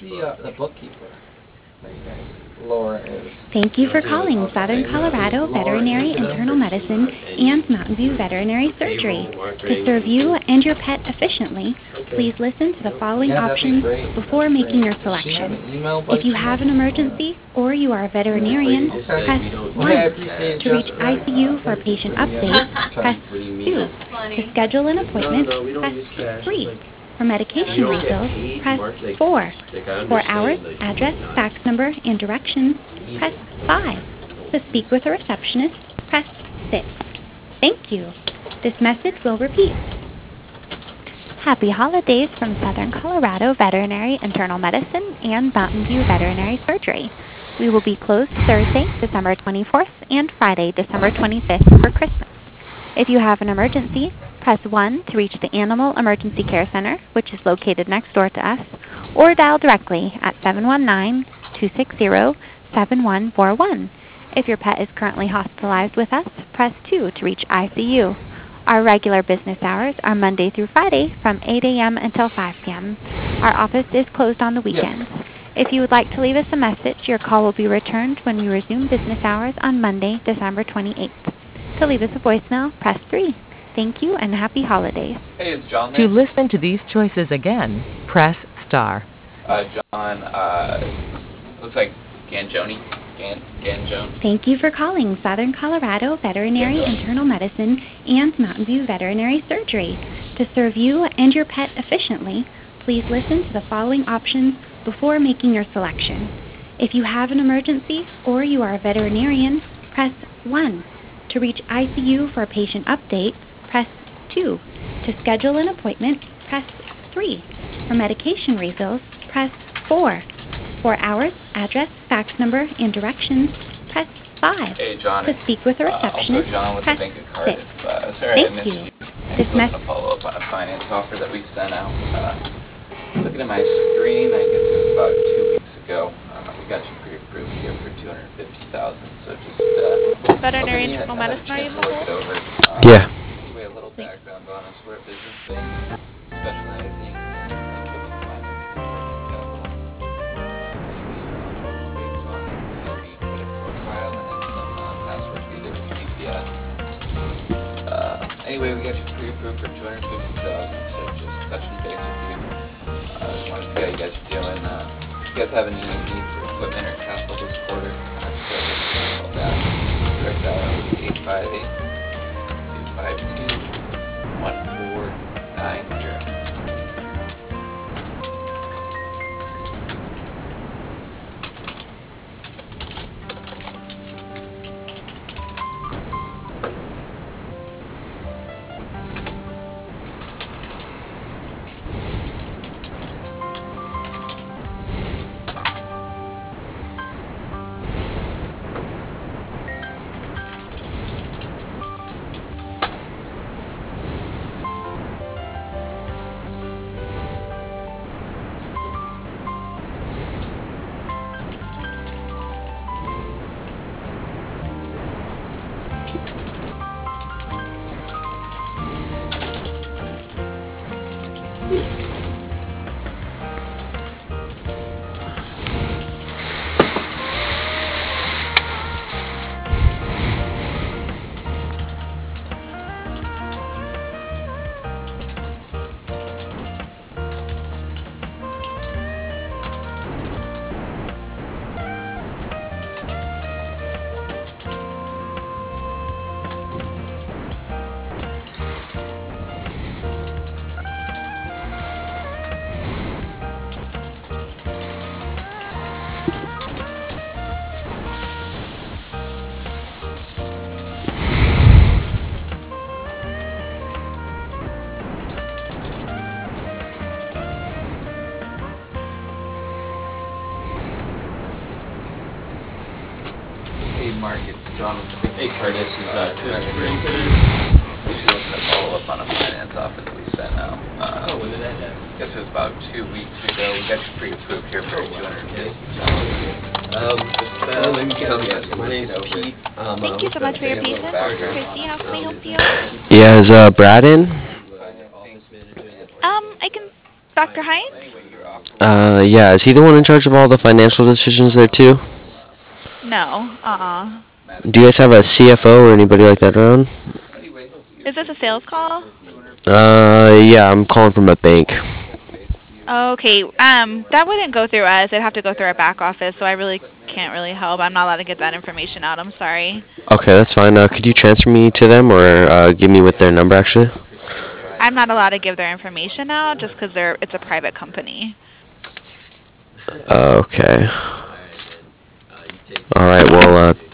the bookkeeper? Laura is. Thank you for calling Southern Colorado Veterinary Internal Medicine and Mountain View Veterinary Surgery. To serve you and your pet efficiently, please listen to the following options before making your selection. If you have an emergency or you are a veterinarian, press 1. To reach ICU for a patient update, press 2. To schedule an appointment, press 3. For medication refills, press 4. For hours, address, fax number, and directions, press 5. To speak with a receptionist, press 6. Thank you. This message will repeat. Happy holidays from Southern Colorado Veterinary Internal Medicine and Mountain View Veterinary Surgery. We will be closed Thursday, December 24th and Friday, December 25th for Christmas. If you have an emergency, press 1 to reach the Animal Emergency Care Center, which is located next door to us, or dial directly at 719-260-7141. If your pet is currently hospitalized with us, press 2 to reach ICU. Our regular business hours are Monday through Friday from 8 a.m. until 5 p.m. Our office is closed on the weekends. If you would like to leave us a message, your call will be returned when we resume business hours on Monday, December 28th. To leave us a voicemail, press 3. Thank you and happy holidays. Hey, is John To there? listen to these choices again, press star. John, looks like Ganjoni. Ganjone. Thank you for calling Southern Colorado Veterinary Internal Medicine and Mountain View Veterinary Surgery. To serve you and your pet efficiently, please listen to the following options before making your selection. If you have an emergency or you are a veterinarian, press 1. To reach ICU for a patient update, press 2. To schedule an appointment, press 3. For medication refills, press 4. For hours, address, fax number, and directions, press 5. Hey, John. To speak with a receptionist, also John with press the bank card. 6. Sorry I Thank missed you. you. I This just wanted to message. follow up on a finance offer that we sent out. Looking at my screen, I guess it was about 2 weeks ago. We got you pre-approved here for $250,000. So just Veterinary hoping you Internal had a Medicine, are you chance to look it able? over. Yeah. Anyway, a little background on us. We're a business bank specializing in equipment finance and working capital. Based on healthy credit profile and some past work we did with CPS. Anyway, we got you pre-approved for $250,000, so just touching base with you. Just want to see how you guys are doing. If you guys have any need for equipment or capital this quarter, call back. Direct dial 858-252-1490. Hey, Mark, it's John with the big. Hey, Curtis, is Chris free Usually today? looking to follow up on a finance offer that we sent out. Oh, when did that happen? I guess it was about 2 weeks ago. We got you pre-approved here for $250,000. Let me tell you, my name's Pete. Thank you so much for your patience. This is Christy. How can I help you? Yeah, is Brad in? I can Dr. Hines? Yeah, is he the one in charge of all the financial decisions there too? No. Do you guys have a CFO or anybody like that around? Is this a sales call? Yeah, I'm calling from a bank. Okay. That wouldn't go through us. It'd have to go through our back office, so I really can't really help. I'm not allowed to get that information out. I'm sorry. Okay, that's fine. Could you transfer me to them or give me with their number actually? I'm not allowed to give their information out just because it's a private company. Okay. All right. Well,